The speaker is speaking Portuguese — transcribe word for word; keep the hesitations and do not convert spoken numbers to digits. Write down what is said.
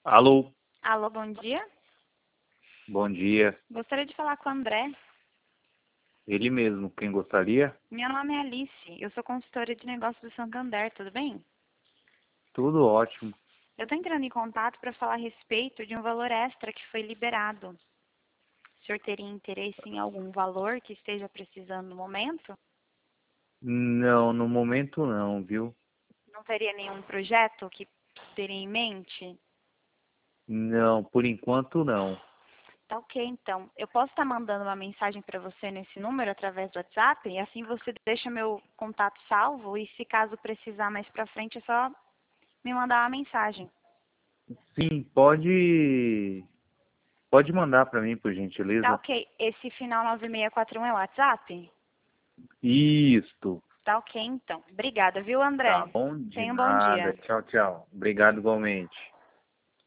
Alô, Alô, bom dia. bom dia. Gostaria de falar com o André. Ele mesmo, quem gostaria? Meu nome é Alice, eu sou consultora de negócios do Santander, tudo bem? Tudo ótimo. Eu estou entrando em contato para falar a respeito de um valor extra que foi liberado. O senhor teria interesse em algum valor que esteja precisando no momento? Não, no momento não, viu? Não teria nenhum projeto que teria em mente? Não, por enquanto não. Tá ok, então. Eu posso estar mandando uma mensagem para você nesse número através do WhatsApp? E assim você deixa meu contato salvo e se caso precisar mais para frente é só me mandar uma mensagem. Sim, pode, pode mandar para mim, por Tá gentileza. ok. Esse final nove seis quatro um é o WhatsApp? Isto. Tá ok, então. Obrigada, viu, Tá André? bom? De Tenha um bom nada. dia. Tchau, tchau. Obrigado igualmente.